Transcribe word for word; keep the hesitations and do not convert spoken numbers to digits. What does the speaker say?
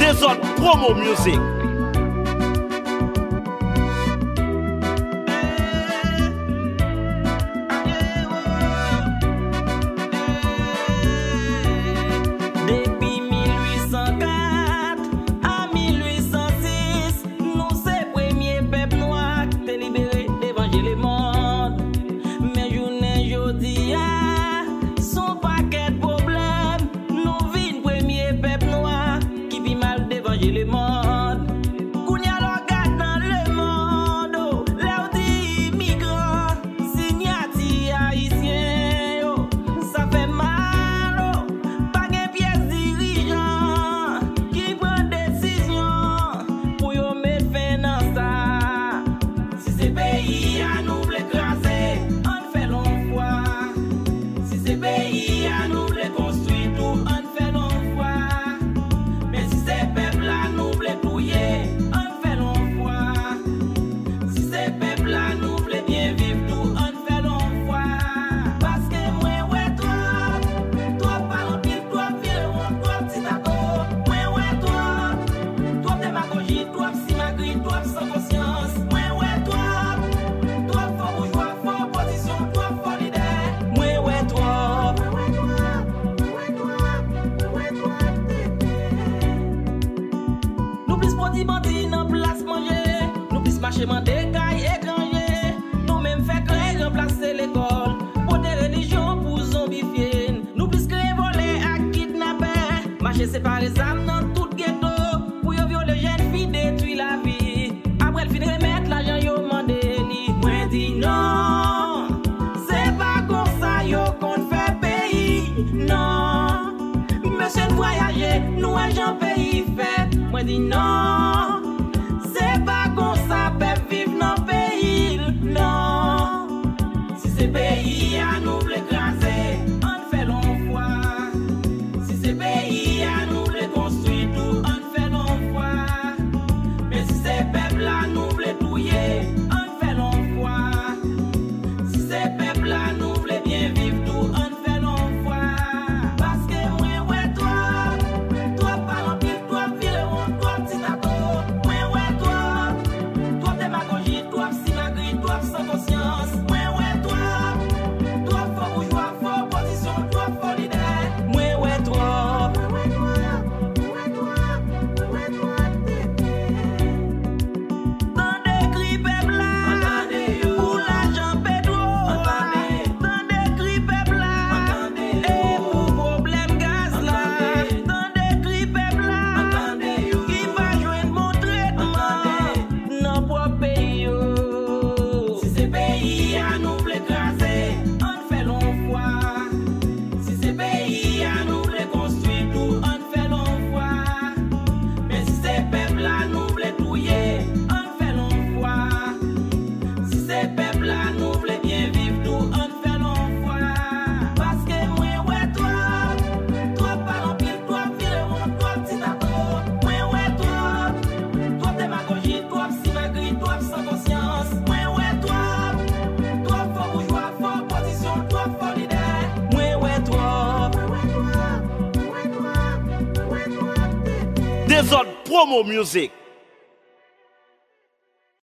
Desert Promo Music. C'est pas les âmes dans tout ghetto. Pour yo violer jeune fille détruit la vie. Après le fin remettre l'argent yo mandé li. Moi dis non. C'est pas comme ça yo qu'on fait pays. Non. Monsieur de voyager, nous agents pays fait. Moi dis non. C'est pas comme ça peuple vivre dans pays. Non. Si c'est pays à nous l'écraser, on fait long fois. Si c'est pays Desert Promo Music.